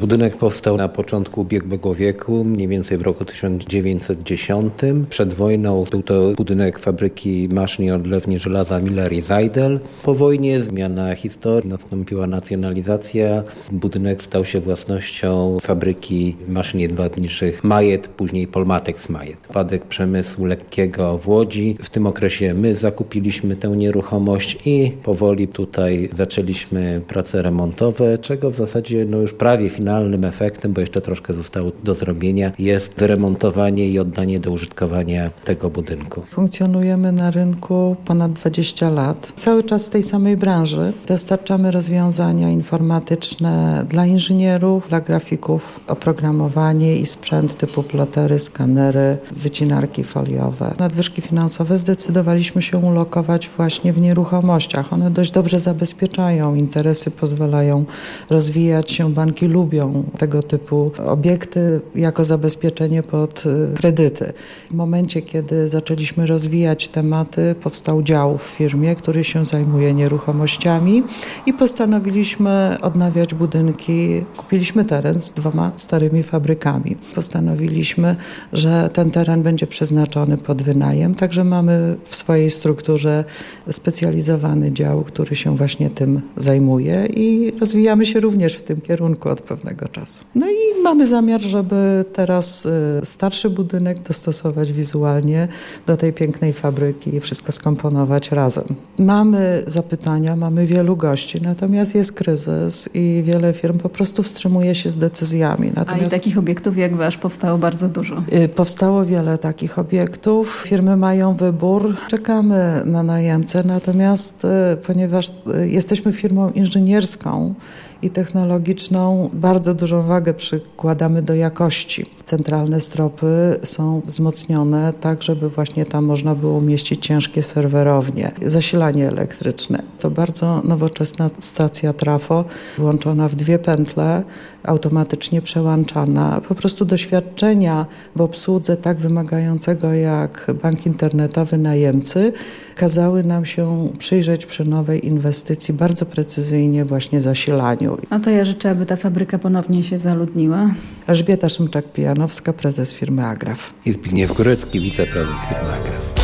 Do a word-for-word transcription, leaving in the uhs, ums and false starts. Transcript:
Budynek powstał na początku ubiegłego wieku, mniej więcej w roku tysiąc dziewięćset dziesiątym. Przed wojną był to budynek fabryki maszyn i odlewni żelaza Miller i Seidel. Po wojnie zmiana historii, nastąpiła nacjonalizacja. Budynek stał się własnością fabryki maszyn jedwabniczych Majet, później Polmatex Majet. Spadek przemysłu lekkiego w Łodzi. W tym okresie my zakupiliśmy tę nieruchomość i powoli tutaj zaczęliśmy prace remontowe, czego w zasadzie no już prawie finalnym efektem, bo jeszcze troszkę zostało do zrobienia, jest wyremontowanie i oddanie do użytkowania tego budynku. Funkcjonujemy na rynku ponad dwadzieścia lat. Cały czas w tej samej branży. Dostarczamy rozwiązania informatyczne dla inżynierów, dla grafików, oprogramowanie i sprzęt typu plotery, skanery, wycinarki foliowe. Nadwyżki finansowe zdecydowaliśmy się ulokować właśnie w nieruchomościach. One dość dobrze zabezpieczają interesy, pozwalają rozwijać się. Banki lubią tego typu obiekty jako zabezpieczenie pod kredyty. W momencie, kiedy zaczęliśmy rozwijać tematy, powstał dział w firmie, który się zajmuje nieruchomościami i postanowiliśmy odnawiać budynki. Kupiliśmy teren z dwoma starymi fabrykami. Postanowiliśmy, że ten teren będzie przeznaczony pod wynajem, także mamy w swojej strukturze specjalizowany dział, który się właśnie tym zajmuje i rozwijamy się również w tym kierunku od pewnego czasu. No i mamy zamiar, żeby teraz starszy budynek dostosować wizualnie do tej pięknej fabryki i wszystko skomponować razem. Mamy zapytania, mamy wielu gości, natomiast jest kryzys i wiele firm po prostu wstrzymuje się z decyzjami. Natomiast A i takich obiektów jak wasz powstało bardzo dużo. Powstało wiele takich obiektów. Firmy mają wybór. Czekamy na najemcę, natomiast ponieważ jesteśmy firmą inżynierską i technologiczną, bardzo dużą wagę przykładamy do jakości. Centralne stropy są wzmocnione tak, żeby właśnie tam można było umieścić ciężkie serwerownie. Zasilanie elektryczne. To bardzo nowoczesna stacja trafo, włączona w dwie pętle, automatycznie przełączana. Po prostu doświadczenia w obsłudze tak wymagającego jak bank internetowy najemcy kazały nam się przyjrzeć przy nowej inwestycji bardzo precyzyjnie właśnie zasilaniu. No to ja życzę, aby ta fabryka ponownie się zaludniła. Elżbieta Szymczak-Pijanowska, prezes firmy Agraf. I Zbigniew Górecki, wiceprezes firmy Agraf.